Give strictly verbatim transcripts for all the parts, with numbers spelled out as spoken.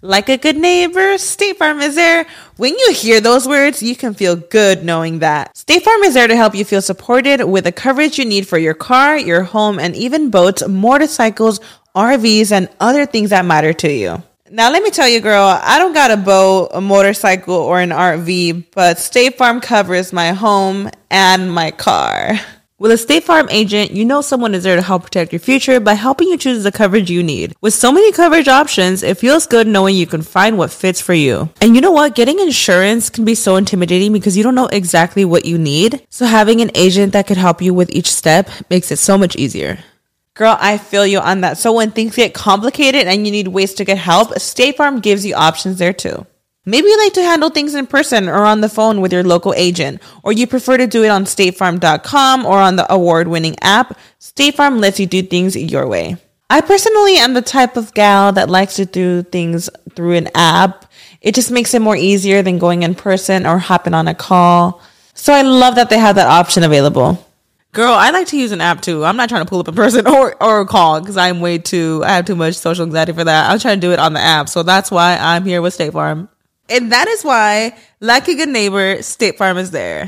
Like a good neighbor, State Farm is there. When you hear those words, you can feel good knowing that. State Farm is there to help you feel supported with the coverage you need for your car, your home, and even boats, motorcycles, R Vs, and other things that matter to you. Now, let me tell you, girl, I don't got a boat, a motorcycle, or an R V, but State Farm covers my home and my car. With a State Farm agent, you know someone is there to help protect your future by helping you choose the coverage you need. With so many coverage options, it feels good knowing you can find what fits for you. And you know what? Getting insurance can be so intimidating because you don't know exactly what you need. So having an agent that could help you with each step makes it so much easier. Girl, I feel you on that. So when things get complicated and you need ways to get help, State Farm gives you options there too. Maybe you like to handle things in person or on the phone with your local agent, or you prefer to do it on state farm dot com or on the award-winning app. State Farm lets you do things your way. I personally am the type of gal that likes to do things through an app. It just makes it more easier than going in person or hopping on a call. So I love that they have that option available. Girl, I like to use an app too. I'm not trying to pull up in person or, or call because I'm way too, I have too much social anxiety for that. I'm trying to do it on the app. So that's why I'm here with State Farm. And that is why, like a good neighbor, State Farm is there.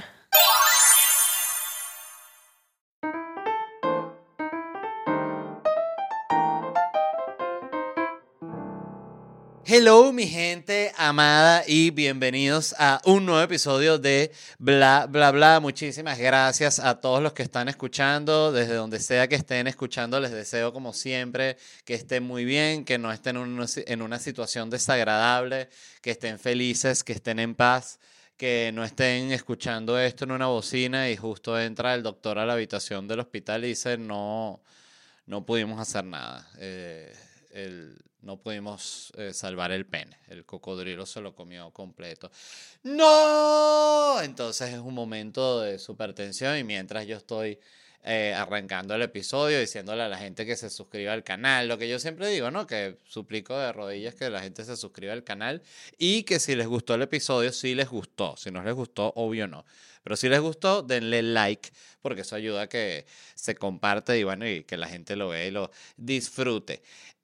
Hello, mi gente amada, y bienvenidos a un nuevo episodio de Bla Bla Bla. Muchísimas gracias a todos los que están escuchando, desde donde sea que estén escuchando. Les deseo, como siempre, que estén muy bien, que no estén en una, en una situación desagradable, que estén felices, que estén en paz, que no estén escuchando esto en una bocina y justo entra el doctor a la habitación del hospital y dice, no, no pudimos hacer nada. Eh, el... No pudimos eh, salvar el pene. El cocodrilo se lo comió completo. ¡No! Entonces es un momento de súper tensión. Y mientras yo estoy eh, arrancando el episodio, diciéndole a la gente que se suscriba al canal. Lo que yo siempre digo, ¿no? Que suplico de rodillas que la gente se suscriba al canal. Y que si les gustó el episodio, sí les gustó. Si no les gustó, obvio no. Pero si les gustó, denle like, porque eso ayuda a que se comparte y bueno, y que la gente lo vea y lo disfrute.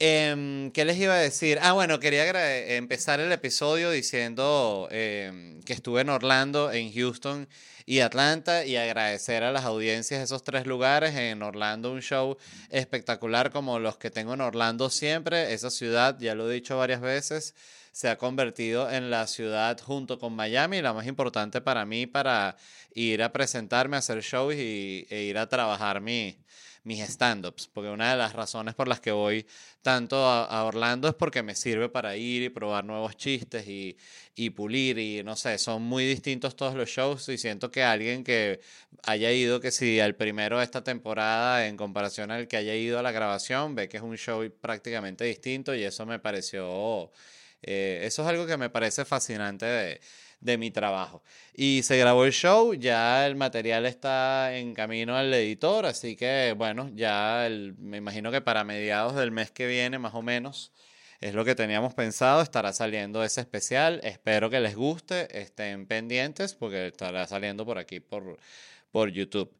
Eh, ¿Qué les iba a decir? Ah, bueno, quería agra- empezar el episodio diciendo eh, que estuve en Orlando, en Houston y Atlanta, y agradecer a las audiencias de esos tres lugares. En Orlando un show espectacular como los que tengo en Orlando siempre. Esa ciudad, ya lo he dicho varias veces, se ha convertido en la ciudad junto con Miami, la más importante para mí para ir a presentarme, a hacer shows y, e ir a trabajar mi, mis stand-ups. Porque una de las razones por las que voy tanto a, a Orlando es porque me sirve para ir y probar nuevos chistes y, y pulir y no sé, son muy distintos todos los shows y siento que alguien que haya ido, que si al primero de esta temporada en comparación al que haya ido a la grabación, ve que es un show prácticamente distinto y eso me pareció... Eh, eso es algo que me parece fascinante de, de mi trabajo. Y se grabó el show, ya el material está en camino al editor, así que bueno, ya el, me imagino que para mediados del mes que viene, más o menos, es lo que teníamos pensado, estará saliendo ese especial. Espero que les guste, estén pendientes porque estará saliendo por aquí por, por YouTube.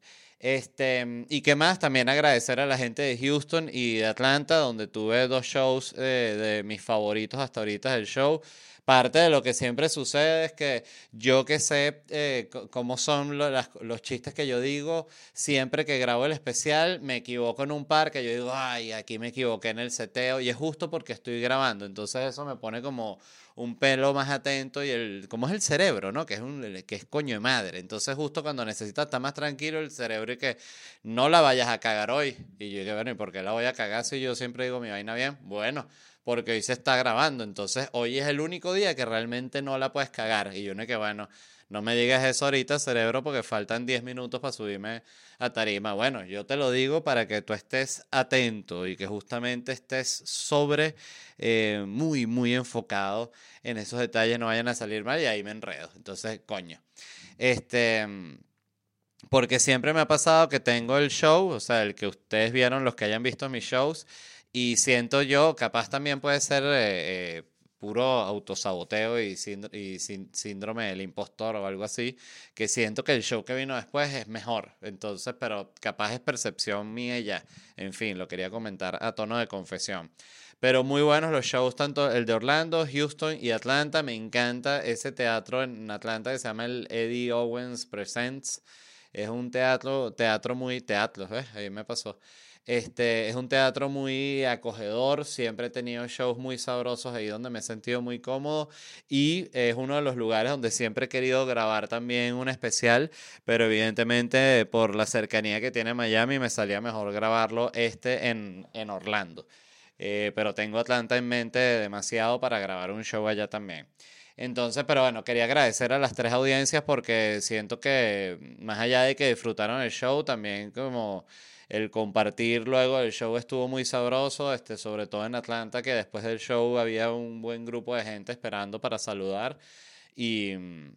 Este, y qué más, también agradecer a la gente de Houston y de Atlanta, donde tuve dos shows eh, de mis favoritos hasta ahorita del show. Parte de lo que siempre sucede es que yo que sé eh, c- cómo son lo- las- los chistes que yo digo, siempre que grabo el especial me equivoco en un par que yo digo, ay, aquí me equivoqué en el seteo y es justo porque estoy grabando. Entonces eso me pone como un pelo más atento y el, como es el cerebro, ¿no? Que es un, que es coño de madre. Entonces justo cuando necesitas estar más tranquilo el cerebro y que no la vayas a cagar hoy. Y yo dije, bueno, ¿y por qué la voy a cagar si yo siempre digo mi vaina bien? Bueno, porque hoy se está grabando, entonces hoy es el único día que realmente no la puedes cagar. Y yo no que bueno, no me digas eso ahorita, cerebro, porque faltan diez minutos para subirme a tarima. Bueno, yo te lo digo para que tú estés atento y que justamente estés sobre, eh, muy, muy enfocado en esos detalles, no vayan a salir mal y ahí me enredo. Entonces, coño. Este... Porque siempre me ha pasado que tengo el show, o sea, el que ustedes vieron, los que hayan visto mis shows, y siento yo, capaz también puede ser eh, eh, puro autosaboteo y, sínd- y sín- síndrome del impostor o algo así, que siento que el show que vino después es mejor. Entonces, pero capaz es percepción mía y ya. En fin, lo quería comentar a tono de confesión. Pero muy buenos los shows, tanto el de Orlando, Houston y Atlanta. Me encanta ese teatro en Atlanta que se llama el Eddie Owens Presents. Es un teatro, teatro muy teatro, ¿ves? Ahí me pasó. Este, es un teatro muy acogedor, siempre he tenido shows muy sabrosos ahí donde me he sentido muy cómodo y es uno de los lugares donde siempre he querido grabar también un especial, pero evidentemente por la cercanía que tiene Miami me salía mejor grabarlo este en, en Orlando. Eh, pero tengo Atlanta en mente demasiado para grabar un show allá también. Entonces, pero bueno, quería agradecer a las tres audiencias porque siento que más allá de que disfrutaron el show, también como el compartir luego del show estuvo muy sabroso, este, sobre todo en Atlanta, que después del show había un buen grupo de gente esperando para saludar y,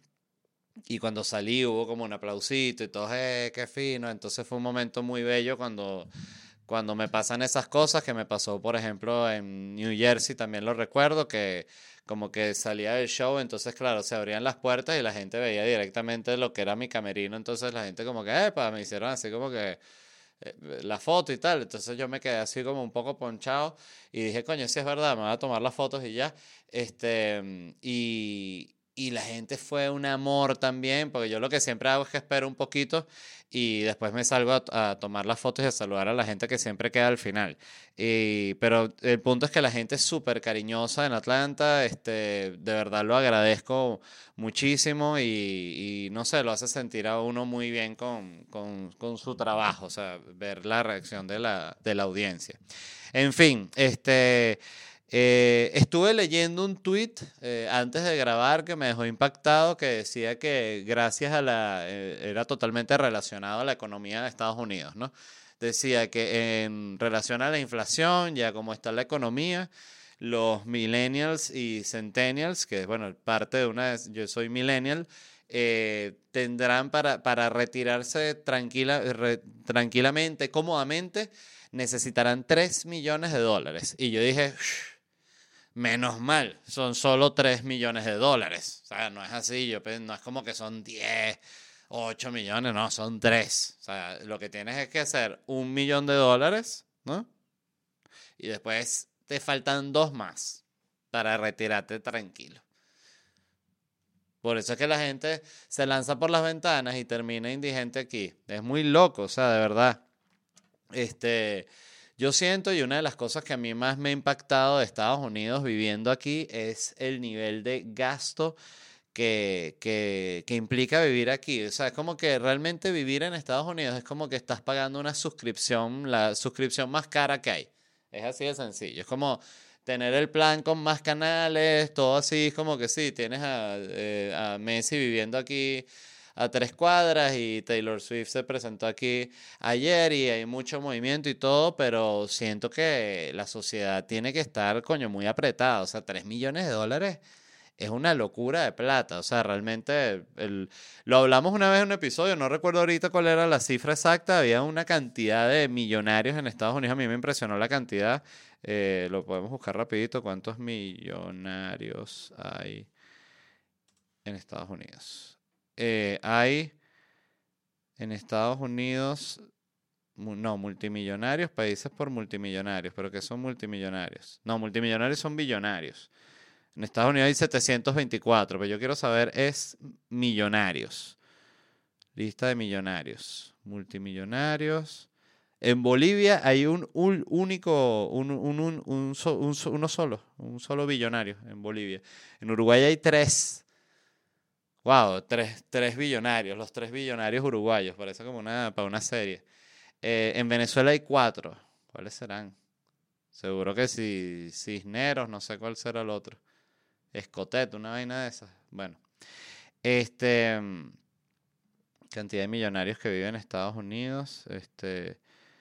y cuando salí hubo como un aplausito y todo, eh, qué fino, entonces fue un momento muy bello cuando cuando me pasan esas cosas, que me pasó, por ejemplo, en New Jersey, también lo recuerdo, que como que salía del show, entonces, claro, se abrían las puertas y la gente veía directamente lo que era mi camerino, entonces la gente como que, epa, me hicieron así como que eh, la foto y tal, entonces yo me quedé así como un poco ponchado y dije, coño, si es verdad, me voy a tomar las fotos y ya, este, y... Y la gente fue un amor también, porque yo lo que siempre hago es que espero un poquito y después me salgo a, a tomar las fotos y a saludar a la gente que siempre queda al final. Y, pero el punto es que la gente es súper cariñosa en Atlanta, este, de verdad lo agradezco muchísimo y, y no sé, lo hace sentir a uno muy bien con, con, con su trabajo, o sea, ver la reacción de la, de la audiencia. En fin, este... Eh, estuve leyendo un tweet eh, antes de grabar que me dejó impactado que decía que gracias a la... eh, era totalmente relacionado a la economía de Estados Unidos, ¿no? Decía que en relación a la inflación, ya como está la economía, los millennials y centennials, que es, bueno, parte de una... Yo soy millennial, eh, tendrán para, para retirarse tranquila, re, tranquilamente, cómodamente, necesitarán tres millones de dólares. Y yo dije... Menos mal, son solo tres millones de dólares. O sea, no es así, yo, no es como que son diez, ocho millones, no, son tres. O sea, lo que tienes es que hacer un millón de dólares, ¿no? Y después te faltan dos más para retirarte tranquilo. Por eso es que la gente se lanza por las ventanas y termina indigente aquí. Es muy loco, o sea, de verdad. Este... Yo siento, y una de las cosas que a mí más me ha impactado de Estados Unidos viviendo aquí es el nivel de gasto que, que, que implica vivir aquí. O sea, es como que realmente vivir en Estados Unidos es como que estás pagando una suscripción, la suscripción más cara que hay. Es así de sencillo. Es como tener el plan con más canales, todo así, es como que sí, tienes a, eh, a Messi viviendo aquí a tres cuadras y Taylor Swift se presentó aquí ayer y hay mucho movimiento y todo, pero siento que la sociedad tiene que estar, coño, muy apretada. O sea, tres millones de dólares es una locura de plata. O sea, realmente el, lo hablamos una vez en un episodio, no recuerdo ahorita cuál era la cifra exacta, había una cantidad de millonarios en Estados Unidos, a mí me impresionó la cantidad, eh, lo podemos buscar rapidito, ¿cuántos millonarios hay en Estados Unidos? Eh, hay en Estados Unidos, no, multimillonarios, países por multimillonarios, pero ¿qué son multimillonarios? No, multimillonarios son billonarios. En Estados Unidos hay setecientos veinticuatro, pero yo quiero saber es millonarios. Lista de millonarios, multimillonarios. En Bolivia hay un, un único, un, un, un, un, so, un so, uno solo, un solo billonario en Bolivia. En Uruguay hay tres. Wow, tres, tres billonarios, los tres billonarios uruguayos, parece como una, para una serie. Eh, en Venezuela hay cuatro. ¿Cuáles serán? Seguro que si Cisneros, no sé cuál será el otro. Escotet, una vaina de esas. Bueno, este, cantidad de millonarios que viven en Estados Unidos, este,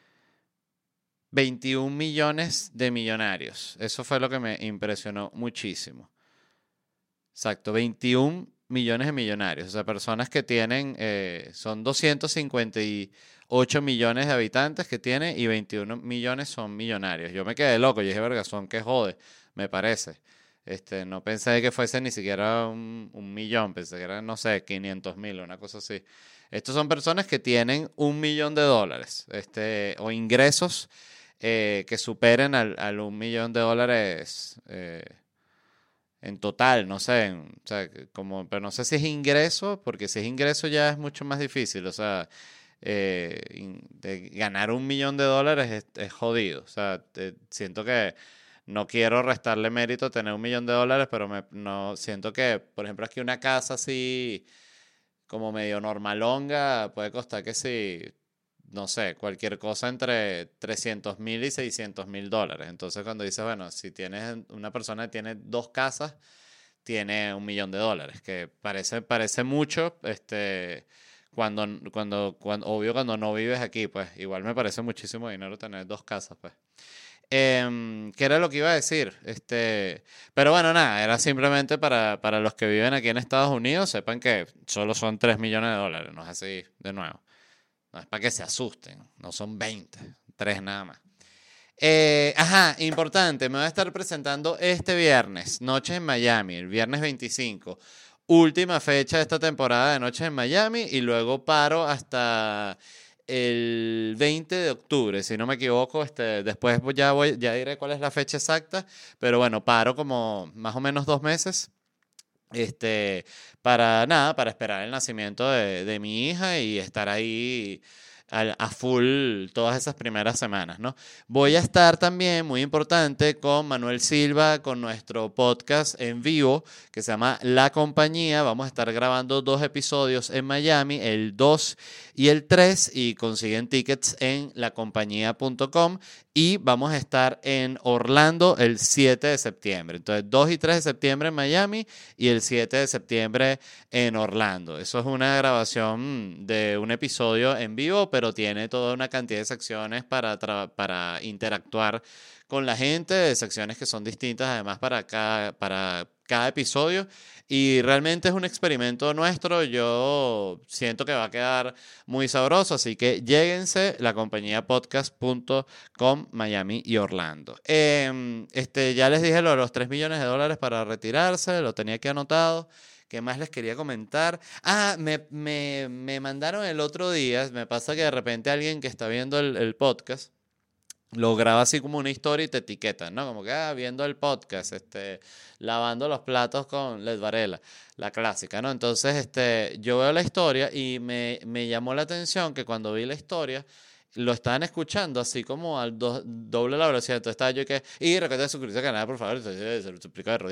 veintiún millones de millonarios. Eso fue lo que me impresionó muchísimo. Exacto, veintiún millones de millonarios, o sea, personas que tienen, eh, son doscientos cincuenta y ocho millones de habitantes que tiene y veintiún millones son millonarios. Yo me quedé loco, yo dije, verga, son que jode, me parece. Este, no pensé que fuese ni siquiera un, un millón, pensé que eran, no sé, quinientos mil, una cosa así. Estos son personas que tienen un millón de dólares, este, o ingresos eh, que superen al, al un millón de dólares eh, en total, no sé, en- o sea, que como, pero no sé si es ingreso, porque si es ingreso ya es mucho más difícil, o sea, eh, in- de ganar un millón de dólares es, es jodido, o sea, te- siento que no quiero restarle mérito a tener un millón de dólares, pero me, no, siento que, por ejemplo, aquí una casa así como medio normalonga puede costar que si, no sé, cualquier cosa entre trescientos mil y seiscientos mil dólares. Entonces cuando dices, bueno, si tienes una persona que tiene dos casas, tiene un millón de dólares, que parece, parece mucho, este, cuando, cuando, cuando, obvio cuando no vives aquí, pues igual me parece muchísimo dinero tener dos casas, pues. Em, ¿qué era lo que iba a decir? Este, pero bueno, nada, era simplemente para, para los que viven aquí en Estados Unidos, sepan que solo son tres millones de dólares, no es así, de nuevo. No es para que se asusten, no son veinte, tres nada más. Eh, ajá, importante, me voy a estar presentando este viernes, Noches en Miami, el viernes veinticinco. Última fecha de esta temporada de Noches en Miami y luego paro hasta el veinte de octubre, si no me equivoco. Este, después voy- ya, voy, ya diré cuál es la fecha exacta, pero bueno, paro como más o menos dos meses. Este, para nada, para esperar el nacimiento de, de mi hija y estar ahí al- a full todas esas primeras semanas, ¿no? Voy a estar también, muy importante, con Manuel Silva, con nuestro podcast en vivo que se llama La Compañía. Vamos a estar grabando dos episodios en Miami, el dos y el tres, y consiguen tickets en la compañía punto com. Y vamos a estar en Orlando el siete de septiembre. Entonces, dos y tres de septiembre en Miami y el siete de septiembre en Orlando. Eso es una grabación de un episodio en vivo, pero tiene toda una cantidad de secciones para, tra- para interactuar con la gente, de secciones que son distintas además para cada, para cada episodio. Y realmente es un experimento nuestro. Yo siento que va a quedar muy sabroso, así que lléguense la compañía podcast punto com, Miami y Orlando. Eh, este, ya les dije lo de los tres millones de dólares para retirarse, lo tenía aquí anotado. ¿Qué más les quería comentar? Ah, me, me, me mandaron el otro día, me pasa que de repente alguien que está viendo el, el podcast lo graba así como una historia y te etiquetan, ¿no? Como que, ah, viendo el podcast, este, lavando los platos con Led Varela, la clásica, ¿no? Entonces, este, yo veo la historia y me, me llamó la atención que cuando vi la historia, lo estaban escuchando así como al do- doble la velocidad. Entonces estaba yo que, y recuerda suscribirse al canal, por favor, se lo suplico de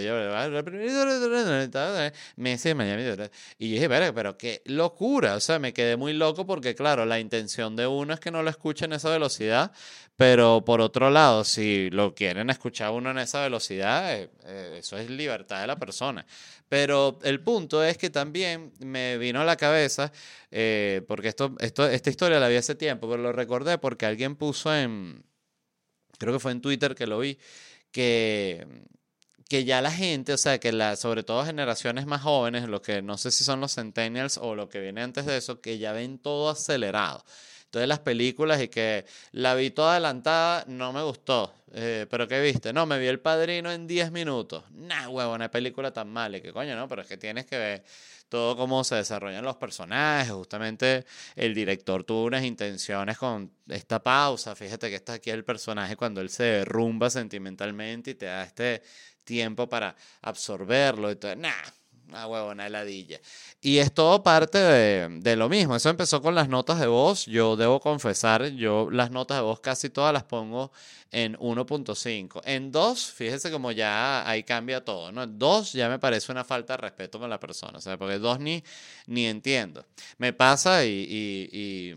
rodillas, Messi de Miami. Y yo dije, pero, pero qué locura, o sea, me quedé muy loco porque, claro, la intención de uno es que no lo escuchen a esa velocidad, pero por otro lado, si lo quieren escuchar uno en esa velocidad, eh, eh, eso es libertad de la persona. Pero el punto es que también me vino a la cabeza, eh, porque esto, esto, esta historia la vi hace tiempo, pero lo recordé porque alguien puso en, creo que fue en Twitter que lo vi, que, que ya la gente, o sea, que la, sobre todo generaciones más jóvenes, lo que no sé si son los centennials o lo que viene antes de eso, que ya ven todo acelerado. Entonces las películas y que la vi toda adelantada, no me gustó. Eh, ¿pero qué viste? No, me vi El Padrino en diez minutos. Nah, huevo, una película tan mala. Y que coño, no, pero es que tienes que ver todo cómo se desarrollan los personajes. Justamente el director tuvo unas intenciones con esta pausa. Fíjate que está aquí el personaje cuando él se derrumba sentimentalmente y te da este tiempo para absorberlo. Y todo. Nah, una huevona heladilla. Y es todo parte de, de lo mismo. Eso empezó con las notas de voz. Yo debo confesar, yo las notas de voz casi todas las pongo en uno punto cinco. En dos, fíjese como ya ahí cambia todo, ¿no? En dos ya me parece una falta de respeto con la persona. O sea, porque dos ni, ni entiendo. Me pasa y, y, y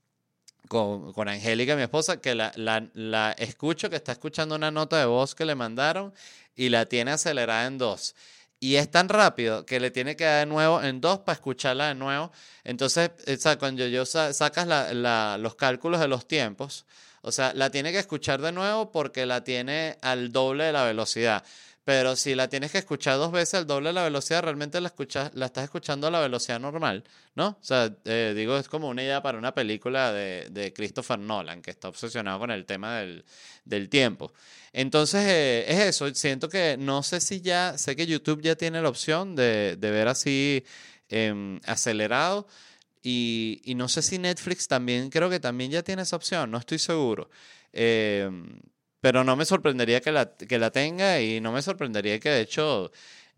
con, con Angélica, mi esposa, que la, la, la escucho que está escuchando una nota de voz que le mandaron y la tiene acelerada en dos. Y es tan rápido que le tiene que dar de nuevo en dos para escucharla de nuevo. Entonces, o sea, cuando yo sa- sacas la- la- los cálculos de los tiempos, o sea, la tiene que escuchar de nuevo porque la tiene al doble de la velocidad. Pero si la tienes que escuchar dos veces al doble de la velocidad, realmente la, escuchas, la estás escuchando a la velocidad normal, ¿no? O sea, eh, digo, es como una idea para una película de, de Christopher Nolan, que está obsesionado con el tema del, del tiempo. Entonces, eh, es eso. Siento que no sé si ya, sé que YouTube ya tiene la opción de, de ver así em, acelerado. Y, y no sé si Netflix también, creo que también ya tiene esa opción, no estoy seguro. Eh, pero no me sorprendería que la, que la tenga y no me sorprendería que de hecho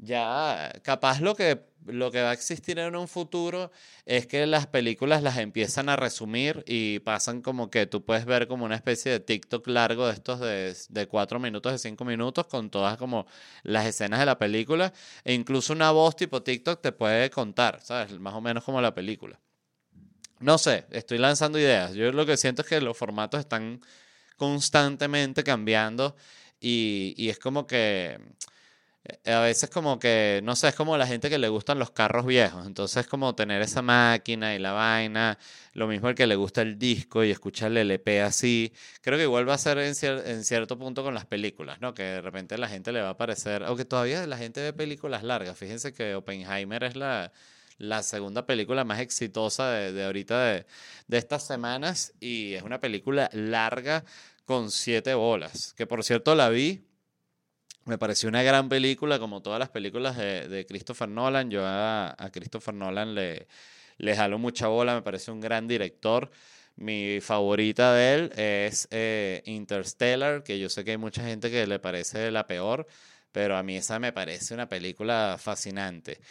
ya capaz lo que, lo que va a existir en un futuro es que las películas las empiezan a resumir y pasan como que tú puedes ver como una especie de TikTok largo de estos de, de cuatro minutos, de cinco minutos, con todas como las escenas de la película e incluso una voz tipo TikTok te puede contar, ¿sabes? Más o menos como la película. No sé, estoy lanzando ideas. Yo lo que siento es que los formatos están constantemente cambiando y, y es como que eh, a veces como que, no sé, es como la gente que le gustan los carros viejos, entonces como tener esa máquina y la vaina, lo mismo el que le gusta el disco y escucha el L P así, creo que igual va a ser en, cier- en cierto punto con las películas, ¿no? Que de repente a la gente le va a parecer, aunque todavía la gente ve películas largas, fíjense que Oppenheimer es la, la segunda película más exitosa de, de ahorita de, de estas semanas y es una película larga con siete bolas, que por cierto la vi. Me pareció una gran película, como todas las películas de, de Christopher Nolan. Yo a, a Christopher Nolan le, le jalo mucha bola, me parece un gran director. Mi favorita de él es eh, Interstellar, que yo sé que hay mucha gente que le parece la peor, pero a mí esa me parece una película fascinante.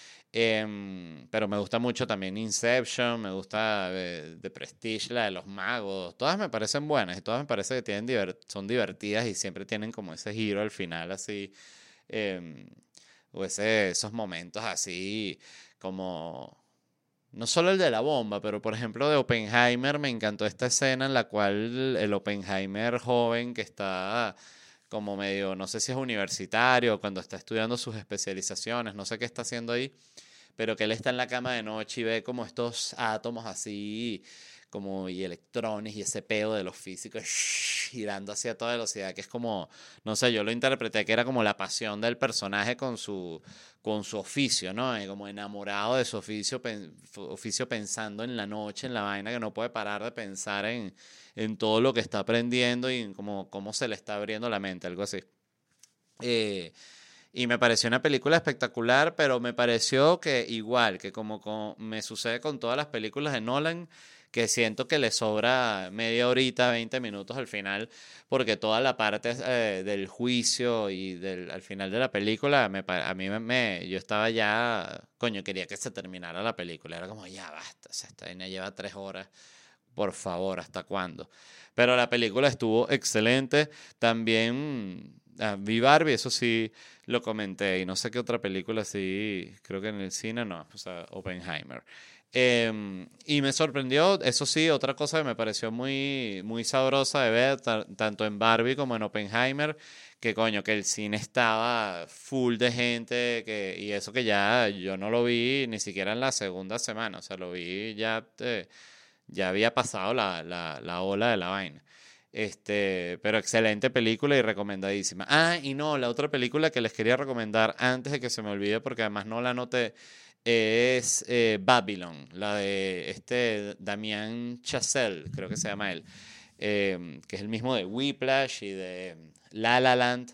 Em, pero me gusta mucho también Inception, me gusta eh, The Prestige, la de los magos. Todas me parecen buenas y todas me parece que tienen diver- son divertidas y siempre tienen como ese giro al final así. em, o ese, esos momentos así como no solo el de la bomba, pero por ejemplo de Oppenheimer me encantó esta escena en la cual el Oppenheimer joven que está como medio, no sé si es universitario, cuando está estudiando sus especializaciones, no sé qué está haciendo ahí, pero que él está en la cama de noche y ve como estos átomos así, como y electrones y ese peo de los físicos girando hacia toda velocidad, que es como, no sé, yo lo interpreté que era como la pasión del personaje con su, con su oficio, ¿no? Y como enamorado de su oficio, pen- oficio pensando en la noche, en la vaina, que no puede parar de pensar en, en todo lo que está aprendiendo y en cómo, cómo se le está abriendo la mente, algo así. Eh, y me pareció una película espectacular, pero me pareció que igual, que como, con- me sucede con todas las películas de Nolan, que siento que le sobra media horita, veinte minutos al final, porque toda la parte eh, del juicio y del, al final de la película, me, pa- a mí me, me- yo estaba ya, coño, quería que se terminara la película, era como, ya basta, o sea, esta vaina lleva tres horas, por favor, ¿hasta cuándo? Pero la película estuvo excelente. También ah, vi Barbie, eso sí lo comenté. Y no sé qué otra película sí, creo que en el cine no, o sea, Oppenheimer. Em, y me sorprendió, eso sí, otra cosa que me pareció muy, muy sabrosa de ver, ta- tanto en Barbie como en Oppenheimer, que coño, que el cine estaba full de gente, que, y eso que ya yo no lo vi ni siquiera en la segunda semana, o sea, lo vi ya eh, ya había pasado la, la, la ola de la vaina. Este, pero excelente película y recomendadísima. Ah, y no, la otra película que les quería recomendar antes de que se me olvide, porque además no la noté, es eh, Babylon, la de este Damien Chazelle, creo que se llama él, eh, que es el mismo de Whiplash y de La La Land.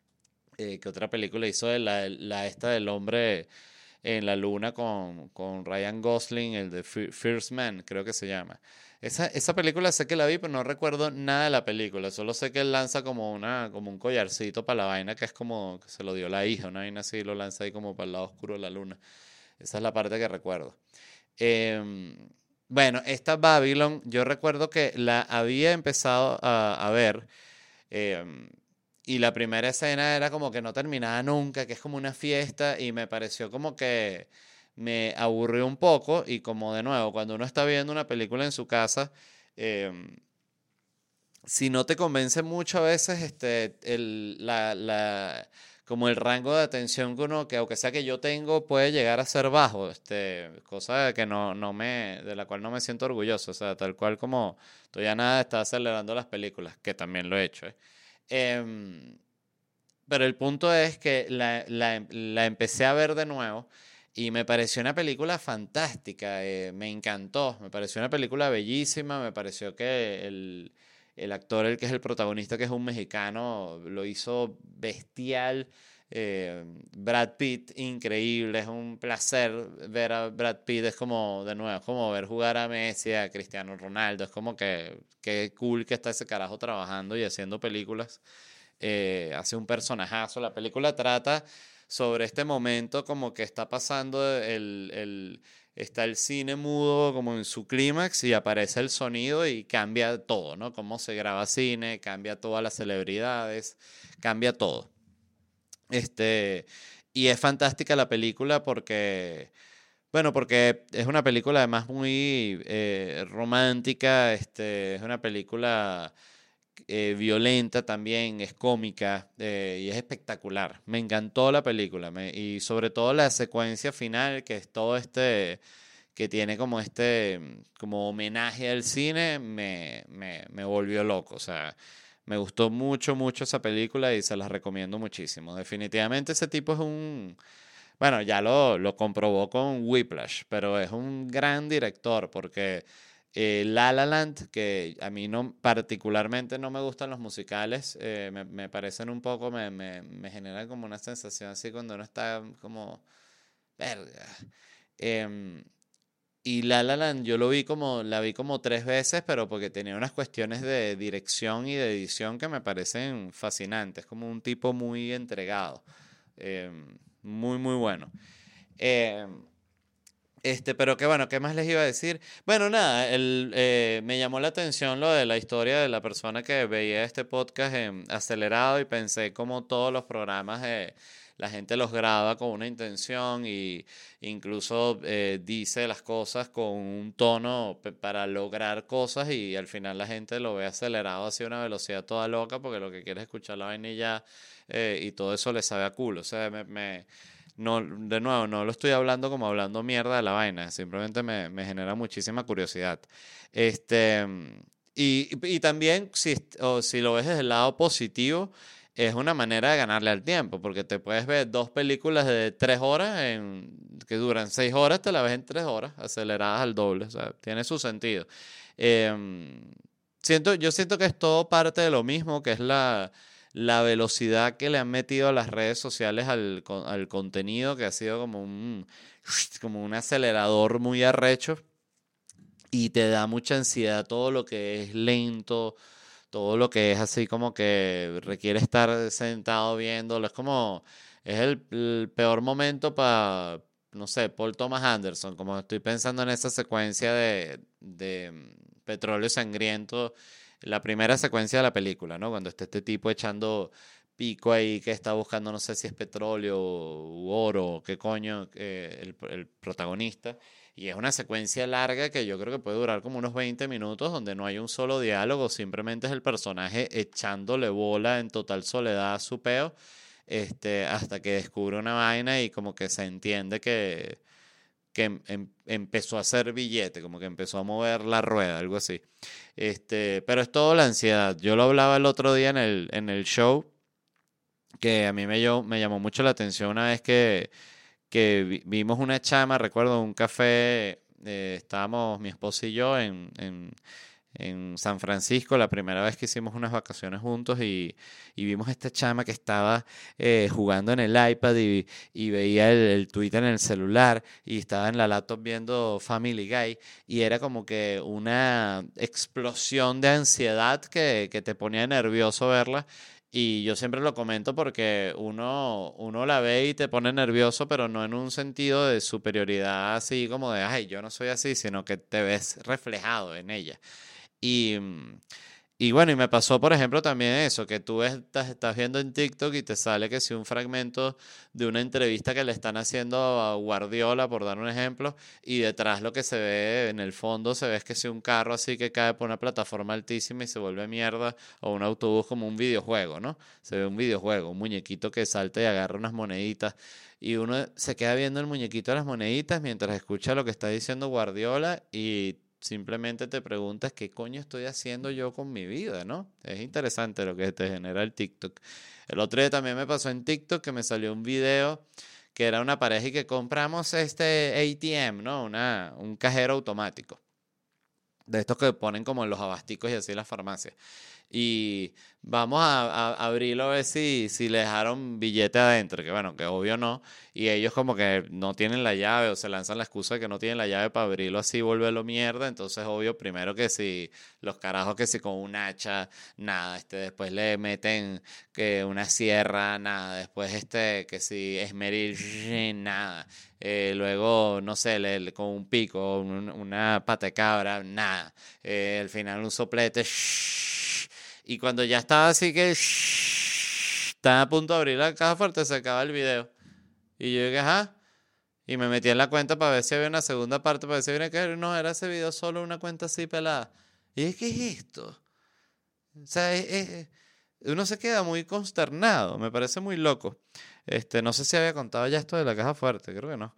Eh, que otra película hizo de la, la esta del hombre en la luna con, con Ryan Gosling, el de Fi- First Man, creo que se llama. Esa, esa película sé que la vi, pero no recuerdo nada de la película. Solo sé que él lanza como una, como un collarcito para la vaina, que es como que se lo dio la hija, una vaina así, lo lanza ahí como para el lado oscuro de la luna. Esa es la parte que recuerdo. Em, bueno, esta Babylon, yo recuerdo que la había empezado a, a ver. em, y la primera escena era como que no terminaba nunca, que es como una fiesta, y me pareció como que me aburrió un poco. Y como de nuevo, cuando uno está viendo una película en su casa, em, si no te convence mucho a veces, este, el, la, la, como el rango de atención que uno, que aunque sea que yo tengo, puede llegar a ser bajo, este, cosa que no, no me, de la cual no me siento orgulloso, o sea, tal cual como estoy a nada está acelerando las películas, que también lo he hecho, ¿eh? Em, pero el punto es que la, la- la empecé a ver de nuevo y me pareció una película fantástica, eh, me encantó, me pareció una película bellísima, me pareció que el, el actor, el que es el protagonista, que es un mexicano, lo hizo bestial. Eh, Brad Pitt, increíble, es un placer ver a Brad Pitt, es como, de nuevo, es como ver jugar a Messi, a Cristiano Ronaldo, es como que, que cool que está ese carajo trabajando y haciendo películas. Eh, hace un personajazo, la película trata sobre este momento como que está pasando el, el está el cine mudo como en su clímax y aparece el sonido y cambia todo, ¿no? Cómo se graba cine, cambia todas las celebridades, cambia todo. Este, y es fantástica la película porque, bueno, porque es una película además muy eh, romántica, este, es una película eh, violenta también, es cómica eh, y es espectacular. Me encantó la película me- y sobre todo la secuencia final, que es todo este, que tiene como este, mm, como homenaje al cine, me, me, me volvió loco. O sea, me gustó mucho, mucho esa película y se las recomiendo muchísimo. Definitivamente ese tipo es un, bueno, ya lo, lo comprobó con Whiplash, pero es un gran director porque eh, La La Land, que a mí no, particularmente no me gustan los musicales, eh, me, me parecen un poco, me, me, me generan como una sensación así cuando uno está como, verga. Em, y La La Land yo lo vi como, la vi como tres veces, pero porque tenía unas cuestiones de dirección y de edición que me parecen fascinantes, como un tipo muy entregado, em, muy, muy bueno. Em, este, pero qué bueno, ¿qué más les iba a decir? Bueno, nada, el, eh, me llamó la atención lo de la historia de la persona que veía este podcast en acelerado y pensé como todos los programas de la gente los graba con una intención y incluso eh, dice las cosas con un tono pe- para lograr cosas y al final la gente lo ve acelerado hacia una velocidad toda loca porque lo que quiere es escuchar la vaina y ya eh, y todo eso le sabe a culo. O sea, me, me- no, de nuevo, no lo estoy hablando como hablando mierda de la vaina, simplemente me, me genera muchísima curiosidad. Este, y, y también, si, o si lo ves desde el lado positivo, es una manera de ganarle al tiempo, porque te puedes ver dos películas de tres horas en, que duran seis horas, te la ves en tres horas, aceleradas al doble, o sea, tiene su sentido. Em, siento, yo siento que es todo parte de lo mismo, que es la la velocidad que le han metido a las redes sociales al, con- al contenido, que ha sido como un, como un acelerador muy arrecho y te da mucha ansiedad todo lo que es lento, todo lo que es así como que requiere estar sentado viéndolo. Es como, es el, el peor momento para, no sé, Paul Thomas Anderson, como estoy pensando en esa secuencia de, de mm, Petróleo Sangriento, la primera secuencia de la película, ¿no? Cuando está este tipo echando pico ahí que está buscando, no sé si es petróleo u oro, qué coño, eh, el, el protagonista. Y es una secuencia larga que yo creo que puede durar como unos veinte minutos, donde no hay un solo diálogo, simplemente es el personaje echándole bola en total soledad a su peo, este, hasta que descubre una vaina y como que se entiende que, que em- em- empezó a hacer billete, como que empezó a mover la rueda, algo así. Este, pero es todo la ansiedad. Yo lo hablaba el otro día en el, en el show, que a mí me, llamó- me llamó mucho la atención una vez que que vi- vimos una chama, recuerdo, en un café, eh, estábamos mi esposo y yo en, en, en San Francisco, la primera vez que hicimos unas vacaciones juntos y, y vimos esta chama que estaba eh, jugando en el iPad y, y veía el, el Twitter en el celular y estaba en la laptop viendo Family Guy y era como que una explosión de ansiedad que, que te ponía nervioso verla. Y yo siempre lo comento porque uno, uno la ve y te pone nervioso, pero no en un sentido de superioridad así como de, ay, yo no soy así, sino que te ves reflejado en ella. Y, mm, y bueno, y me pasó, por ejemplo, también eso, que tú estás, estás viendo en TikTok y te sale que si un fragmento de una entrevista que le están haciendo a Guardiola, por dar un ejemplo, y detrás lo que se ve en el fondo se ve es que si un carro así que cae por una plataforma altísima y se vuelve mierda, o un autobús como un videojuego, ¿no? Se ve un videojuego, un muñequito que salta y agarra unas moneditas. Y uno se queda viendo el muñequito de las moneditas mientras escucha lo que está diciendo Guardiola y simplemente te preguntas qué coño estoy haciendo yo con mi vida, ¿no? Es interesante lo que te genera el TikTok. El otro día también me pasó en TikTok que me salió un video que era una pareja y que compramos este A T M, ¿no? Una, un cajero automático. de estos que ponen como en los abasticos y así en las farmacias. Y vamos a, a- a abrirlo a ver si, si le dejaron billete adentro, que bueno, que obvio no. Y ellos como que no tienen la llave o se lanzan la excusa de que no tienen la llave para abrirlo así y volverlo mierda. Entonces, obvio, primero que si los carajos que si con un hacha, nada, este, después le meten que una sierra, nada, después este, que si esmeril, nada. Eh, luego, no sé, le- le- con un pico, un- una pata de cabra, nada. Eh, al final un soplete, y cuando ya estaba así que estaba a punto de abrir la caja fuerte, se acaba el video. Y yo dije, ajá. Y me metí en la cuenta para ver si había una segunda parte, para ver si había que no, era ese video solo una cuenta así pelada. Y dije, ¿qué es esto? O sea, es- es- uno se queda muy consternado, me parece muy loco. Este, no sé si había contado ya esto de la caja fuerte, creo que no.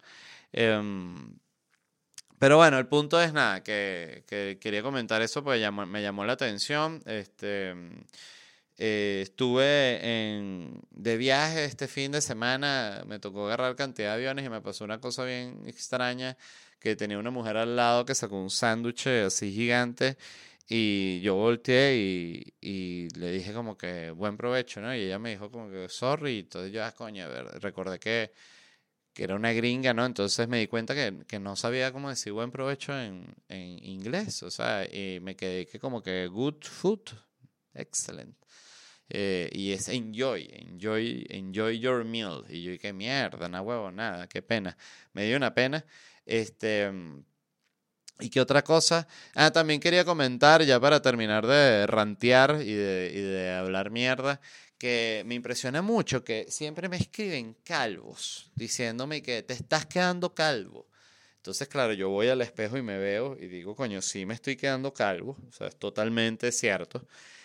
Em, pero bueno, el punto es nada, que, que quería comentar eso porque llamó- me llamó la atención. Este, eh, estuve en, de viaje este fin de semana, me tocó agarrar cantidad de aviones y me pasó una cosa bien extraña, que tenía una mujer al lado que sacó un sándwich así gigante y yo volteé y, y le dije como que buen provecho, ¿no? Y ella me dijo como que sorry, y entonces yo, ah, coño, a ver, recordé que que era una gringa, ¿no? Entonces me di cuenta que, que no sabía cómo decir buen provecho en, en inglés, o sea, y me quedé que como que good food, excellent. Eh, y es enjoy, enjoy, enjoy your meal. Y yo, qué mierda, no huevo, nada, qué pena. Me dio una pena. Este, ¿y qué otra cosa? Ah, también quería comentar, ya para terminar de rantear y de, y de hablar mierda, que me impresiona mucho que siempre me escriben calvos, diciéndome que te estás quedando calvo. Entonces, claro, yo voy al espejo y me veo y digo, coño, sí me estoy quedando calvo, o sea, es totalmente cierto,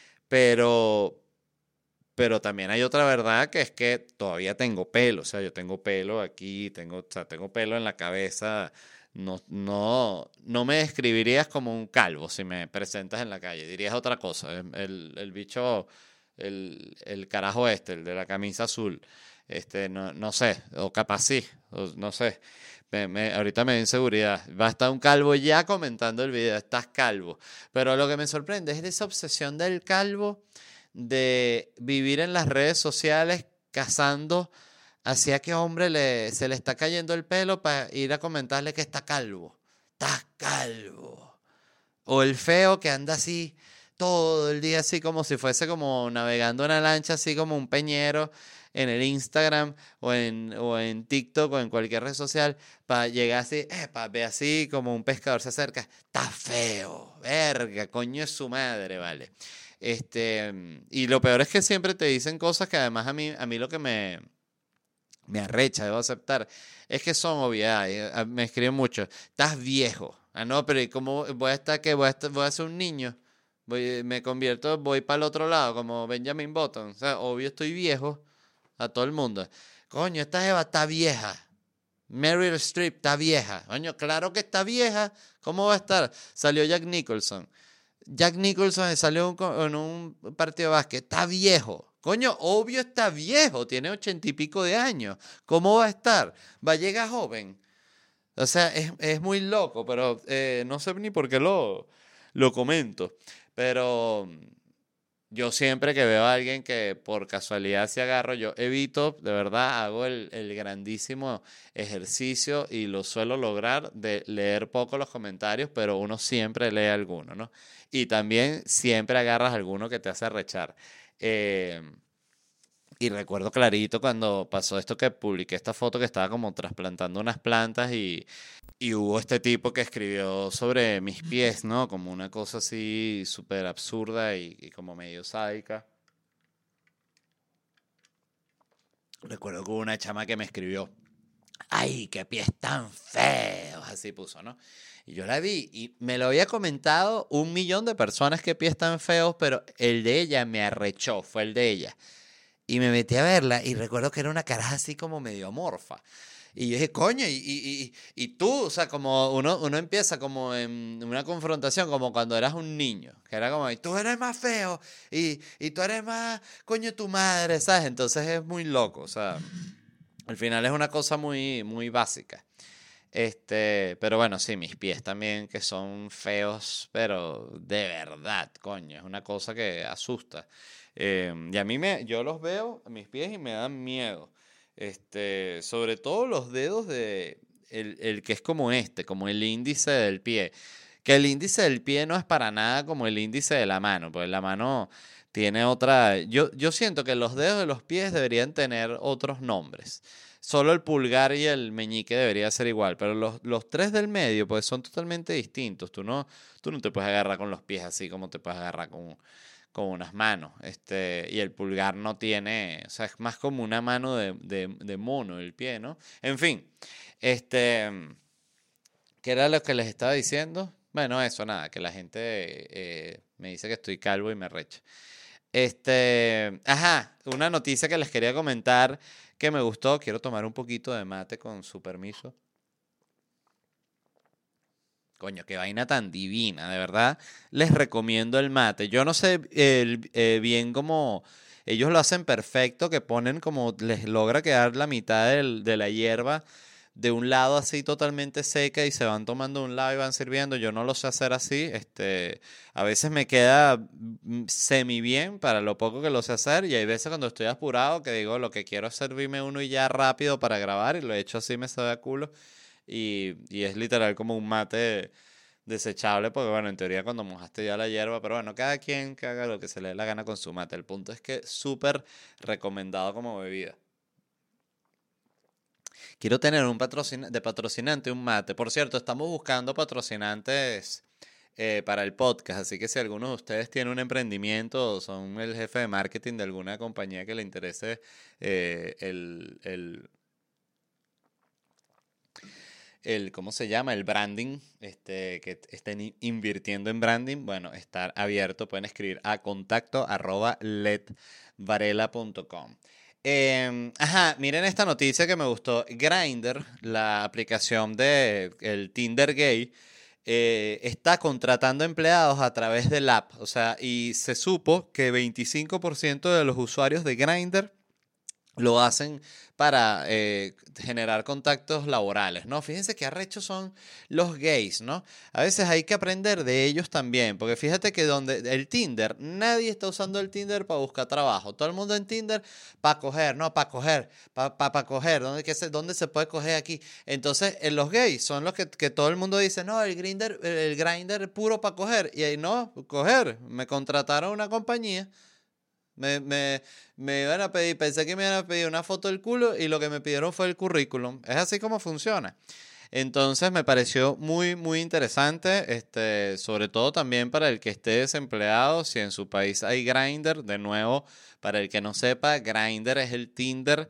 pero, pero también hay otra verdad que es que todavía tengo pelo, o sea, yo tengo pelo aquí, tengo, o sea, tengo pelo en la cabeza. No, no, no me describirías como un calvo si me presentas en la calle, dirías otra cosa. El, el- el bicho, el, el carajo este, el de la camisa azul, este, no, no sé, o capaz sí, o no sé. Me- me- ahorita me da inseguridad. Va a estar un calvo ya comentando el video, estás calvo. Pero lo que me sorprende es esa obsesión del calvo de vivir en las redes sociales cazando hacia qué hombre le, se le está cayendo el pelo para ir a comentarle que está calvo. Estás calvo. O el feo que anda así todo el día así como si fuese como navegando una lancha, así como un peñero en el Instagram o en, o en TikTok o en cualquier red social para llegar así, para ver así como un pescador se acerca. Está feo, verga, coño es su madre, vale. Este, y lo peor es que siempre te dicen cosas que además a mí, a mí lo que me, me arrecha, debo aceptar, es que son obviedades. eh, Me escriben mucho, estás viejo. Ah, no, pero ¿y cómo voy a estar que voy a, estar- voy a ser un niño? Voy, me convierto, voy para el otro lado, como Benjamin Button. O sea, obvio estoy viejo a todo el mundo. Coño, esta jeva está vieja. Meryl Streep está vieja. Coño, claro que está vieja. ¿Cómo va a estar? Salió Jack Nicholson. Jack Nicholson salió un co- en un partido de básquet. Está viejo. Coño, obvio está viejo. Tiene ochenta y pico de años. ¿Cómo va a estar? Va a llegar joven. O sea, es, es muy loco, pero eh, no sé ni por qué lo, lo comento. Pero yo siempre que veo a alguien que por casualidad se agarro, yo evito, de verdad, hago el, el grandísimo ejercicio y lo suelo lograr de leer poco los comentarios, pero uno siempre lee alguno, ¿no? Y también siempre agarras alguno que te hace rechar. Eh, y recuerdo clarito cuando pasó esto que publiqué esta foto que estaba como trasplantando unas plantas y, y hubo este tipo que escribió sobre mis pies, ¿no? Como una cosa así súper absurda y, y como medio sádica. Recuerdo que hubo una chama que me escribió, ¡ay, qué pies tan feos! Así puso, ¿no? Y yo la vi y me lo había comentado un millón de personas que pies tan feos, pero el de ella me arrechó, fue el de ella. Y me metí a verla y recuerdo que era una caraja así como medio amorfa. Y yo dije, coño, y, y, y, y tú, o sea, como uno, uno empieza como en una confrontación, como cuando eras un niño, que era como, y tú eres más feo, y, y tú eres más, coño, tu madre, ¿sabes? Entonces es muy loco, o sea, al final es una cosa muy, muy básica. Este, pero bueno, sí, mis pies también que son feos, pero de verdad, coño, es una cosa que asusta. Eh, y a mí me, yo los veo, mis pies, y me dan miedo. Este, sobre todo los dedos de, el, el que es como este, como el índice del pie. Que el índice del pie no es para nada como el índice de la mano, porque la mano tiene otra. Yo, yo siento que los dedos de los pies deberían tener otros nombres. Solo el pulgar y el meñique debería ser igual, pero los, los tres del medio pues son totalmente distintos. Tú no, tú no te puedes agarrar con los pies así como te puedes agarrar con, con unas manos. Este, y el pulgar no tiene, o sea, es más como una mano de, de, de mono el pie, ¿no? En fin, este, ¿qué era lo que les estaba diciendo? Bueno, eso, nada, que la gente eh, me dice que estoy calvo y me recha. Este, ajá, una noticia que les quería comentar que me gustó. Quiero tomar un poquito de mate con su permiso. Coño, qué vaina tan divina, de verdad. Les recomiendo el mate. Yo no sé el- eh, bien cómo ellos lo hacen perfecto, que ponen como les logra quedar la mitad del- de la hierba de un lado así totalmente seca y se van tomando de un lado y van sirviendo. Yo no lo sé hacer así. Este, a veces me queda mm, semi bien para lo poco que lo sé hacer, y hay veces cuando estoy apurado que digo lo que quiero es servirme uno y ya rápido para grabar, y lo he hecho así, me sabe a culo. Y, y es literal como un mate desechable, porque bueno, en teoría cuando mojaste ya la hierba, pero bueno, cada quien que haga lo que se le dé la gana con su mate. El punto es que súper recomendado como bebida. Quiero tener un patrocin de patrocinante un mate. Por cierto, estamos buscando patrocinantes eh, para el podcast, así que si alguno de ustedes tiene un emprendimiento o son el jefe de marketing de alguna compañía que le interese eh, el, el el, ¿cómo se llama? El branding, este, que estén i- invirtiendo en branding, bueno, estar abierto, pueden escribir a contacto arroba ledvarela punto com. Eh, ajá, miren esta noticia que me gustó. Grindr, la aplicación de el Tinder gay, eh, está contratando empleados a través del app. O sea, y se supo que veinticinco por ciento de los usuarios de Grindr lo hacen para eh, generar contactos laborales, ¿no? Fíjense qué arrechos son los gays, ¿no? A veces hay que aprender de ellos también, porque fíjate que donde el Tinder, nadie está usando el Tinder para buscar trabajo. Todo el mundo en Tinder para coger, ¿no? Para coger, para pa, pa coger. ¿Dónde, qué se, ¿Dónde se puede coger aquí? Entonces, eh, los gays son los que, que todo el mundo dice, no, el Grindr, el Grindr puro para coger. Y ahí no, coger. Me contrataron una compañía. Me, me, me iban a pedir, pensé que me iban a pedir una foto del culo y lo que me pidieron fue el currículum. Es así como funciona. Entonces me pareció muy, muy interesante, este, sobre todo también para el que esté desempleado, si en su país hay Grindr, de nuevo, para el que no sepa, Grindr es el Tinder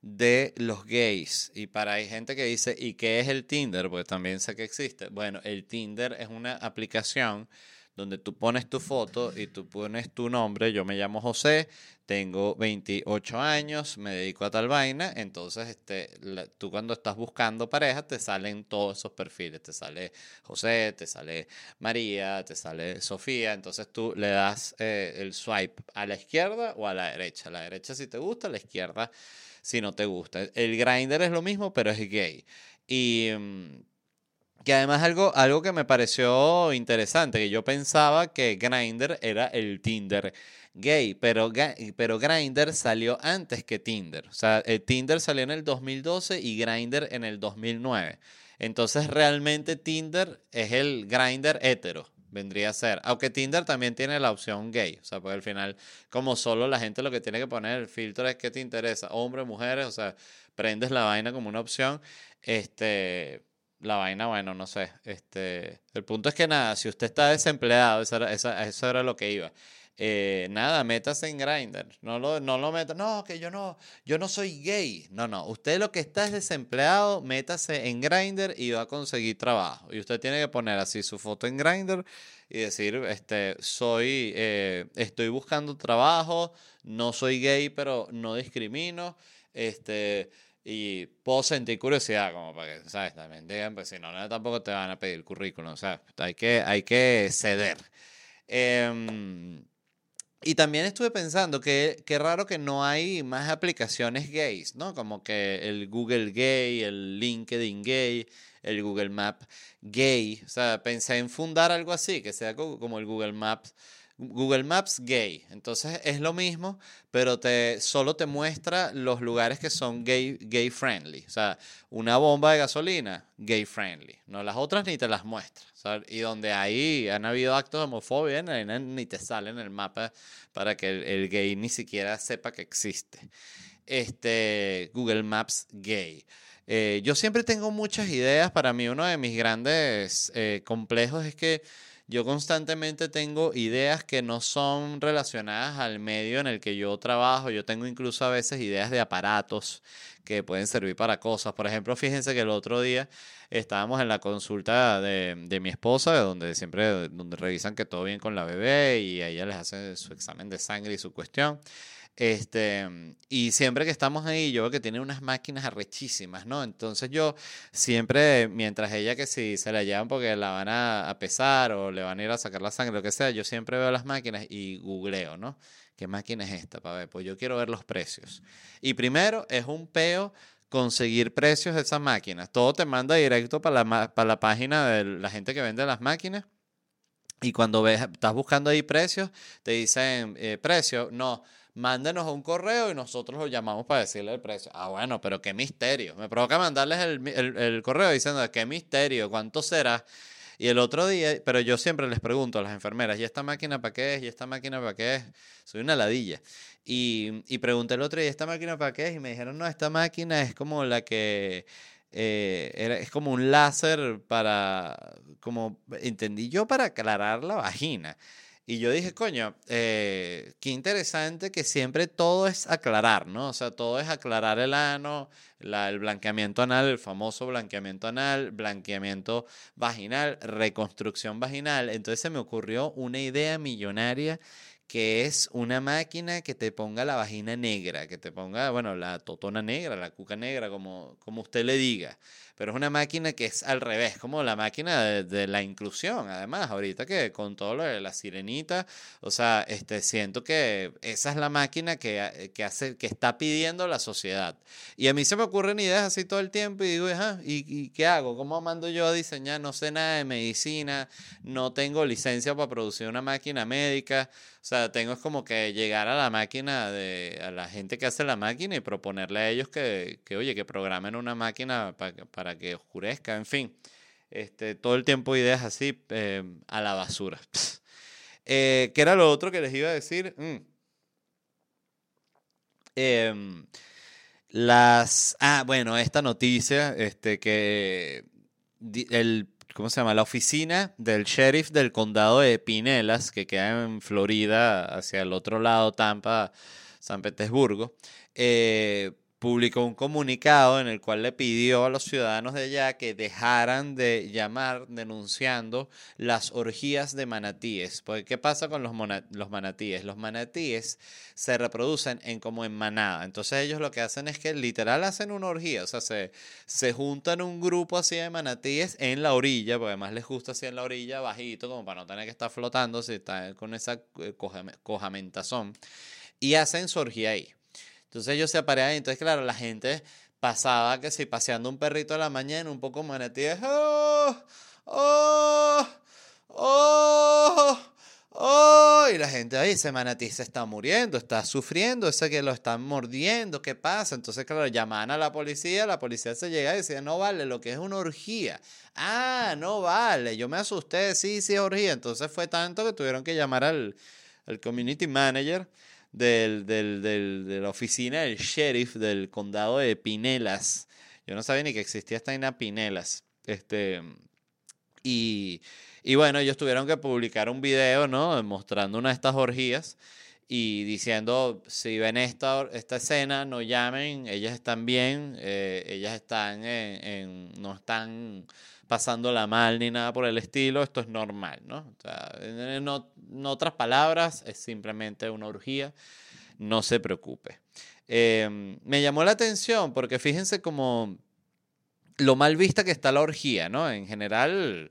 de los gays. Y para hay gente que dice, ¿y qué es el Tinder? Pues también sé que existe. Bueno, el Tinder es una aplicación donde tú pones tu foto y tú pones tu nombre. Yo me llamo José, tengo veintiocho años, me dedico a tal vaina. Entonces, este, la- tú cuando estás buscando pareja, te salen todos esos perfiles. Te sale José, te sale María, te sale Sofía. Entonces tú le das eh, el swipe a la izquierda o a la derecha. A la derecha si te gusta, a la izquierda si no te gusta. El Grindr es lo mismo, pero es gay. Y... mm, que además algo, algo que me pareció interesante, que yo pensaba que Grindr era el Tinder gay, pero, ga- pero Grindr salió antes que Tinder. O sea, el Tinder salió en el dos mil doce y Grindr en el dos mil nueve. Entonces realmente Tinder es el Grindr hetero, vendría a ser. Aunque Tinder también tiene la opción gay. O sea, porque al final, como solo la gente lo que tiene que poner el filtro es qué te interesa, hombres, mujeres, o sea, prendes la vaina como una opción. Este, la vaina, bueno, no sé. Este, el punto es que nada, si usted está desempleado, eso era, esa- eso era lo que iba. Eh, nada, métase en Grindr. No lo, no lo meta. No, que yo no, yo no soy gay. No, no. Usted lo que está es desempleado, métase en Grindr y va a conseguir trabajo. Y usted tiene que poner así su foto en Grindr y decir, este, soy, eh, estoy buscando trabajo, no soy gay, pero no discrimino. Este, y puedo sentir curiosidad, como para que, ¿sabes? También digan, pues si no, no, tampoco te van a pedir currículum, o sea, hay que, hay que ceder. Em, Y también estuve pensando que qué raro que no hay más aplicaciones gays, ¿no? Como que el Google Gay, el LinkedIn Gay, el Google Map Gay. O sea, pensé en fundar algo así, que sea co- como el Google Maps, Google Maps Gay. Entonces es lo mismo, pero te, solo te muestra los lugares que son gay, gay friendly. O sea, una bomba de gasolina, gay friendly. No, las otras ni te las muestra. O sea, y donde ahí han habido actos de homofobia, ni, ni te sale en el mapa para que el, el gay ni siquiera sepa que existe. Este, Google Maps Gay. Eh, yo siempre tengo muchas ideas. Para mí uno de mis grandes eh, complejos es que yo constantemente tengo ideas que no son relacionadas al medio en el que yo trabajo. Yo tengo incluso a veces ideas de aparatos que pueden servir para cosas. Por ejemplo, fíjense que el otro día estábamos en la consulta de, de mi esposa, donde siempre donde revisan que todo bien con la bebé y a ella les hacen su examen de sangre y su cuestión. Este, y siempre que estamos ahí, yo veo que tiene unas máquinas arrechísimas, ¿no? Entonces yo siempre, mientras ella que si se la llevan porque la van a, a pesar o le van a ir a sacar la sangre, lo que sea, yo siempre veo las máquinas y googleo, ¿no? ¿Qué máquina es esta? Para ver, pues yo quiero ver los precios. Y primero es un peo conseguir precios de esas máquinas. Todo te manda directo para la, ma- para la página de la gente que vende las máquinas. Y cuando ves, estás buscando ahí precios, te dicen eh, precio, no, mándenos un correo y nosotros lo llamamos para decirle el precio. Ah, bueno, pero qué misterio. Me provoca mandarles el, mi- el- el correo diciendo, qué misterio, cuánto será. Y el otro día, pero yo siempre les pregunto a las enfermeras, ¿y esta máquina para qué es? ¿Y esta máquina para qué es? Soy una ladilla. Y, y pregunté el otro día, ¿y esta máquina para qué es? Y me dijeron, no, esta máquina es como la que eh, era- es como un láser para, como entendí yo, para aclarar la vagina. Y yo dije, coño, eh, qué interesante que siempre todo es aclarar, ¿no? O sea, todo es aclarar el ano, la- el blanqueamiento anal, el famoso blanqueamiento anal, blanqueamiento vaginal, reconstrucción vaginal. Entonces se me ocurrió una idea millonaria que es una máquina que te ponga la vagina negra, que te ponga, bueno, la totona negra, la cuca negra, como, como usted le diga. Pero es una máquina que es al revés, como la máquina de, de la inclusión. Además, ahorita que con todo lo de la sirenita, o sea, este, siento que esa es la máquina que, que hace, que está pidiendo la sociedad. Y a mí se me ocurren ideas así todo el tiempo y digo, ajá, ¿y, y qué hago? ¿Cómo mando yo a diseñar? No sé nada de medicina, no tengo licencia para producir una máquina médica. O sea, tengo es como que llegar a la máquina, de, a la gente que hace la máquina y proponerle a ellos que, que oye, que programen una máquina pa- para que oscurezca, en fin. Este, todo el tiempo ideas así eh, a la basura. Eh, ¿qué era lo otro que les iba a decir? Mm, em, las, ah, bueno, esta noticia, este, que di- el, ¿cómo se llama? La oficina del sheriff del condado de Pinellas, que queda en Florida, hacia el otro lado, Tampa, San Petersburgo, eh, publicó un comunicado en el cual le pidió a los ciudadanos de allá que dejaran de llamar denunciando las orgías de manatíes. Porque, ¿qué pasa con los, mona- los manatíes? Los manatíes se reproducen en como en manada. Entonces ellos lo que hacen es que literal hacen una orgía, o sea, se, se juntan un grupo así de manatíes en la orilla, porque además les gusta así en la orilla, bajito, como para no tener que estar flotando, si está con esa eh, cojame- cojamentazón, y hacen su orgía ahí. Entonces ellos se aparean y entonces claro, la gente pasaba que si paseando un perrito a la mañana, un poco manatíes, ¡oh! ¡Oh! ¡Oh! ¡Oh! Y la gente, ahí ese manatí se está muriendo, está sufriendo, ese que lo están mordiendo, ¿qué pasa? Entonces, claro, llaman a la policía, la policía se llega y decía, no vale, lo que es una orgía. Ah, no vale, yo me asusté, sí, sí es orgía. Entonces fue tanto que tuvieron que llamar al, al community manager del, del, del- de la oficina del sheriff del condado de Pinellas. Yo no sabía ni que existía esta vaina Pinellas. Este, y, y bueno, ellos tuvieron que publicar un video, ¿no? Mostrando una de estas orgías y diciendo, si ven esta, or- esta escena, no llamen, ellas están bien, eh, ellas están en, en- no están pasándola mal ni nada por el estilo, esto es normal, ¿no? O sea, en, en o- en otras palabras, es simplemente una orgía, no se preocupe. Eh, me llamó la atención porque fíjense como lo mal vista que está la orgía, ¿no? En general,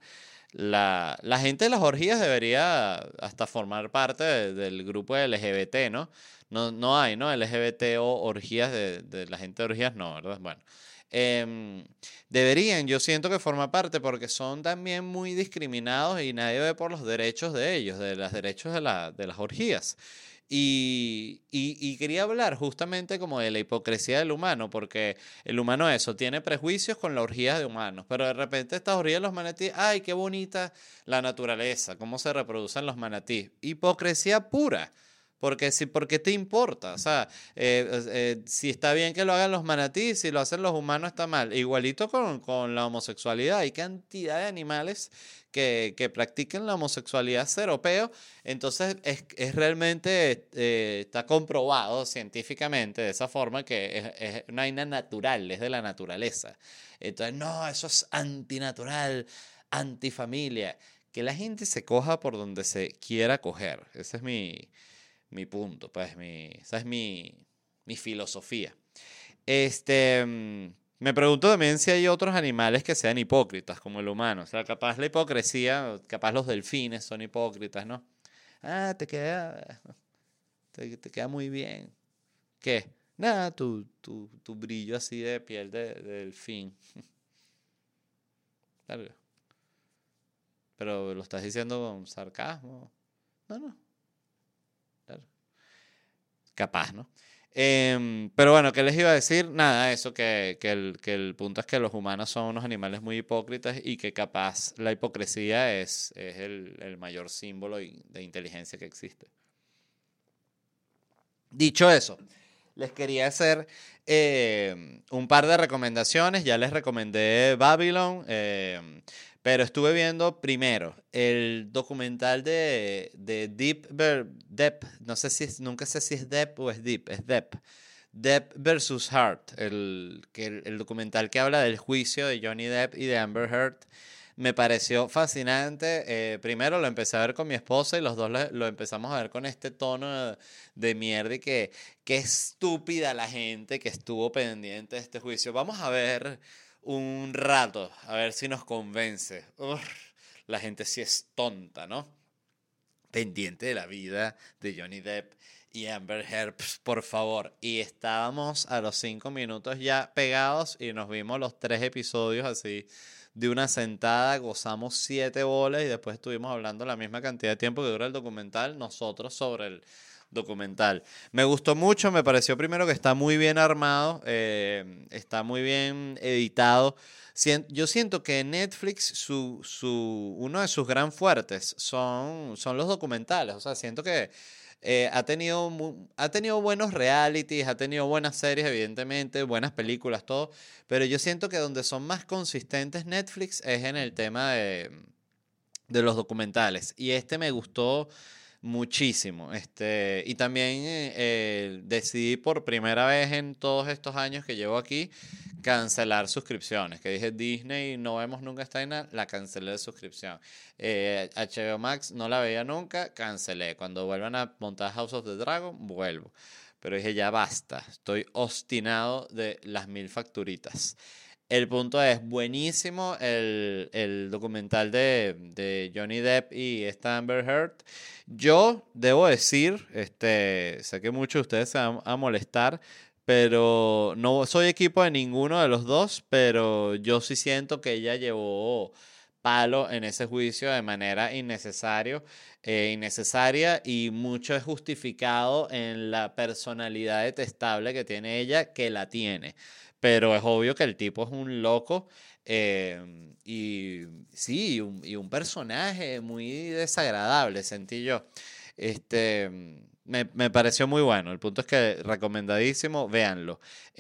la, la gente de las orgías debería hasta formar parte de- del grupo L G B T, ¿no? No, no hay, ¿no? L G B T o orgías de, de la gente de orgías, no, ¿verdad? Bueno. Em, Deberían, yo siento que forma parte porque son también muy discriminados y nadie ve por los derechos de ellos, de los derechos de, la, de las orgías. Y, y, y quería hablar justamente como de la hipocresía del humano, porque el humano eso, tiene prejuicios con las orgías de humanos, pero de repente estas orgías de los manatíes, ay, qué bonita la naturaleza, cómo se reproducen los manatíes. Hipocresía pura. Porque si, ¿por qué te importa? O sea, eh, eh, si está bien que lo hagan los manatíes, si lo hacen los humanos está mal. Igualito con, con la homosexualidad. Hay cantidad de animales que, que practiquen la homosexualidad seropeo. Entonces es, es realmente, eh, está comprobado científicamente de esa forma que es, es una vaina natural, es de la naturaleza. Entonces, no, eso es antinatural, antifamilia. Que la gente se coja por donde se quiera coger. Ese es mi mi punto, pues, mi, esa es mi, mi filosofía. Este, mm, Me pregunto también si hay otros animales que sean hipócritas, como el humano. O sea, capaz la hipocresía, capaz los delfines son hipócritas, ¿no? Ah, te queda, te, te queda muy bien. ¿Qué? Nada, tu, tu, tu brillo así de piel de, de delfín. Claro. Pero lo estás diciendo con sarcasmo. No, no, claro. Capaz, ¿no? Em, pero bueno, ¿qué les iba a decir? Nada, eso, que, que el, que el punto es que los humanos son unos animales muy hipócritas y que capaz la hipocresía es, es el, el mayor símbolo de inteligencia que existe. Dicho eso, les quería hacer eh, un par de recomendaciones. Ya les recomendé Babylon, eh, pero estuve viendo primero el documental de, de Deep, Ver- Depp, no sé si es, nunca sé si es Depp o es Deep, es Depp. Depp versus Heard, el, que el, el documental que habla del juicio de Johnny Depp y de Amber Heard. Me pareció fascinante. Eh, primero lo empecé a ver con mi esposa y los dos lo, lo empezamos a ver con este tono de, de mierda y que qué estúpida la gente que estuvo pendiente de este juicio. Vamos a ver un rato, a ver si nos convence. Uf, la gente sí es tonta, ¿no? Pendiente de la vida de Johnny Depp y Amber Heard, pf, por favor. Y estábamos a los cinco minutos ya pegados y nos vimos los tres episodios así de una sentada, gozamos siete bolas y después estuvimos hablando la misma cantidad de tiempo que dura el documental, nosotros sobre el documental. Me gustó mucho, me pareció primero que está muy bien armado, eh, está muy bien editado. Sien- Yo siento que Netflix, su, su, uno de sus gran fuertes son, son los documentales. O sea, siento que eh, ha tenido, mu- ha tenido buenos realities, ha tenido buenas series, evidentemente, buenas películas, todo. Pero yo siento que donde son más consistentes Netflix es en el tema de, de los documentales. Y este me gustó muchísimo. Este, y también eh, eh, decidí por primera vez en todos estos años que llevo aquí cancelar suscripciones. Que dije Disney, no vemos nunca esta vaina, la cancelé de suscripción. Eh, H B O Max no la veía nunca, cancelé. Cuando vuelvan a montar House of the Dragon, vuelvo. Pero dije, ya basta, estoy obstinado de las mil facturitas. El punto es buenísimo el, el documental de, de Johnny Depp y esta Amber Heard. Yo debo decir, este, sé que muchos de ustedes se van a molestar, pero no soy equipo de ninguno de los dos, pero yo sí siento que ella llevó palo en ese juicio de manera innecesario, eh, innecesaria y mucho es justificado en la personalidad detestable que tiene ella, que la tiene. Pero es obvio que el tipo es un loco. eh, y sí, y un, y un personaje muy desagradable, sentí yo. Este, me, me pareció muy bueno. El punto es que recomendadísimo, véanlo.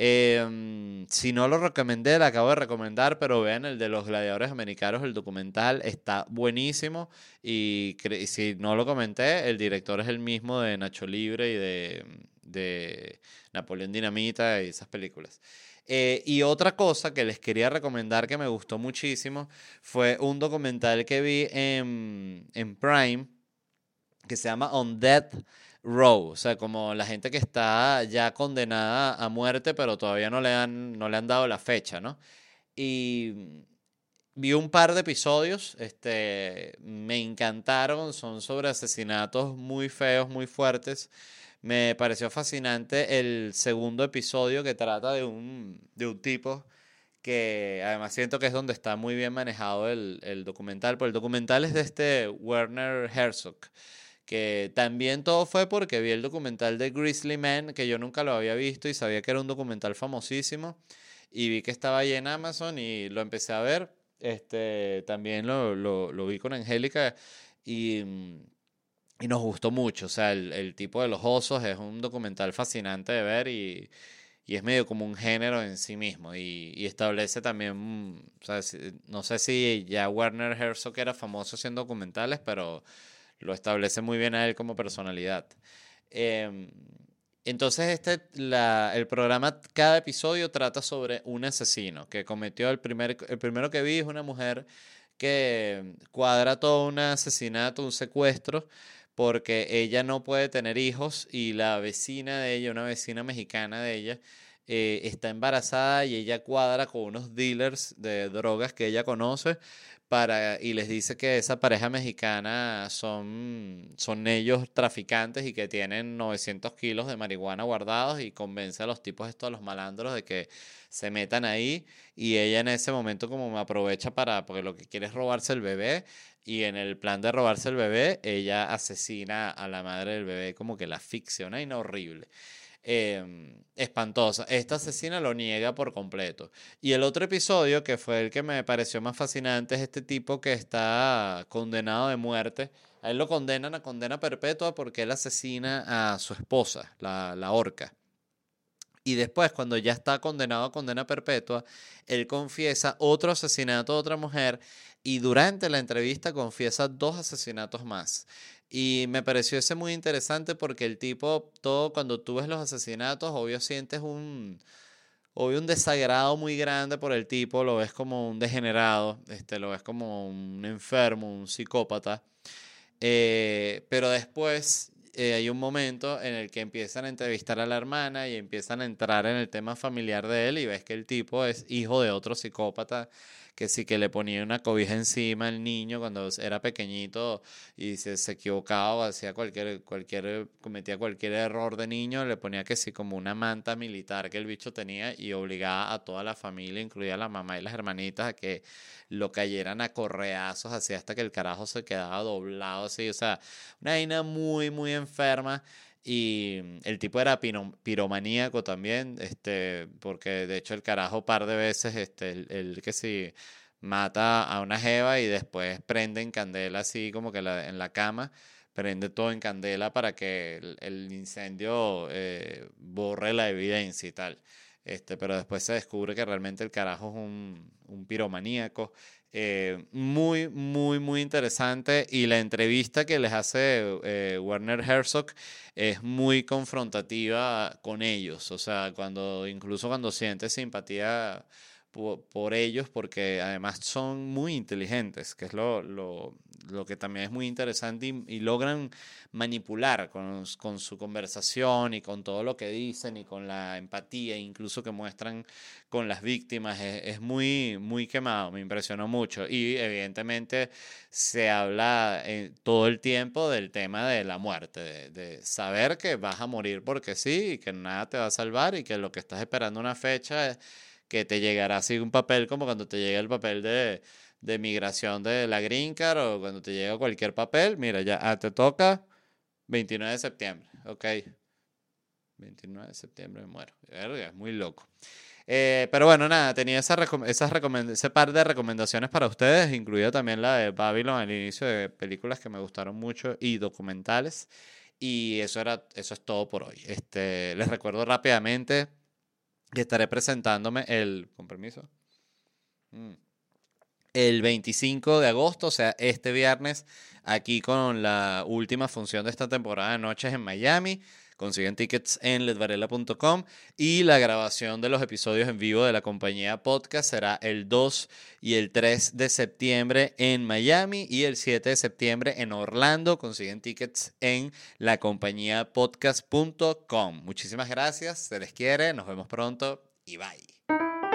Eh, si no lo recomendé, lo acabo de recomendar, pero vean el de los gladiadores americanos, el documental está buenísimo. Y, cre- y si no lo comenté, el director es el mismo de Nacho Libre y de, de Napoleón Dinamita y esas películas. Eh, y otra cosa que les quería recomendar que me gustó muchísimo fue un documental que vi en, en Prime que se llama On Death Row, o sea, como la gente que está ya condenada a muerte, pero todavía no le han, no le han dado la fecha, ¿no? Y vi un par de episodios, este, me encantaron, son sobre asesinatos muy feos, muy fuertes. Me pareció fascinante el segundo episodio que trata de un, de un tipo que además siento que es donde está muy bien manejado el, el documental, porque el documental es de este Werner Herzog, que también todo fue porque vi el documental de Grizzly Man, que yo nunca lo había visto y sabía que era un documental famosísimo, y vi que estaba ahí en Amazon y lo empecé a ver. Este, también lo, lo, lo vi con Angélica y, y nos gustó mucho. O sea, el, el tipo de los osos es un documental fascinante de ver y, y es medio como un género en sí mismo. Y, y establece también, mm, o sea, si- no sé si ya Werner Herzog era famoso haciendo documentales, pero lo establece muy bien a él como personalidad. Em, entonces, este, la, el programa, cada episodio trata sobre un asesino que cometió el primer, el primero que vi es una mujer que cuadra todo un asesinato, un secuestro, porque ella no puede tener hijos y la vecina de ella, una vecina mexicana de ella, eh, está embarazada y ella cuadra con unos dealers de drogas que ella conoce para, y les dice que esa pareja mexicana son, son ellos traficantes y que tienen novecientos kilos de marihuana guardados y convence a los tipos estos, a los malandros, de que se metan ahí y ella en ese momento como me aprovecha para, porque lo que quiere es robarse el bebé y en el plan de robarse el bebé ella asesina a la madre del bebé como que la asfixia, una vaina horrible. Eh, espantosa. Esta asesina lo niega por completo. Y el otro episodio, que fue el que me pareció más fascinante, es este tipo que está condenado de muerte. A él lo condenan a condena perpetua porque él asesina a su esposa, la, la horca. Y después, cuando ya está condenado a condena perpetua, él confiesa otro asesinato de otra mujer y durante la entrevista confiesa dos asesinatos más. Y me pareció ese muy interesante porque el tipo, todo cuando tú ves los asesinatos, obvio sientes un, obvio un desagrado muy grande por el tipo, lo ves como un degenerado, este, lo ves como un enfermo, un psicópata. Eh, pero después eh, hay un momento en el que empiezan a entrevistar a la hermana y empiezan a entrar en el tema familiar de él y ves que el tipo es hijo de otro psicópata que sí que le ponía una cobija encima al niño cuando era pequeñito y se, se equivocaba o hacía cualquier, cualquier, cometía cualquier error de niño, le ponía que sí como una manta militar que el bicho tenía y obligaba a toda la familia, incluida la mamá y las hermanitas, a que lo cayeran a correazos así hasta que el carajo se quedaba doblado así, o sea, una vaina muy, muy enferma. Y el tipo era pino- piromaníaco también, este, porque de hecho el carajo par de veces, este, el, el que si mata a una jeva y después prende en candela así como que la- en la cama, prende todo en candela para que el, el incendio eh, borre la evidencia y tal. Este, pero después se descubre que realmente el carajo es un, un piromaníaco. Eh, muy, muy, muy interesante. Y la entrevista que les hace eh, Werner Herzog es muy confrontativa con ellos. O sea, cuando, incluso cuando sientes simpatía por, por ellos, porque además son muy inteligentes, que es lo, lo, lo que también es muy interesante y, y logran manipular con, con su conversación y con todo lo que dicen y con la empatía incluso que muestran con las víctimas. Es, es muy, muy quemado, me impresionó mucho. Y evidentemente se habla eh, todo el tiempo del tema de la muerte, de, de saber que vas a morir porque sí y que nada te va a salvar y que lo que estás esperando una fecha es que te llegará así un papel como cuando te llega el papel de, de migración de la Green Card o cuando te llega cualquier papel, mira, ya ah, te toca veintinueve de septiembre, ok. veintinueve de septiembre me muero. Verga, es muy loco. Eh, pero bueno, nada, tenía esa recom- esas recomend- ese par de recomendaciones para ustedes, incluida también la de Babylon al inicio, de películas que me gustaron mucho y documentales. Y eso era, eso es todo por hoy. Este, les recuerdo rápidamente que estaré presentándome el, con permiso, Mm. el veinticinco de agosto, o sea, este viernes, aquí con la última función de esta temporada de noches en Miami. Consiguen tickets en ledvarela punto com y la grabación de los episodios en vivo de la compañía podcast será el dos y el tres de septiembre en Miami y el siete de septiembre en Orlando. Consiguen tickets en la compañía podcast punto com. Muchísimas gracias, se les quiere, nos vemos pronto y bye.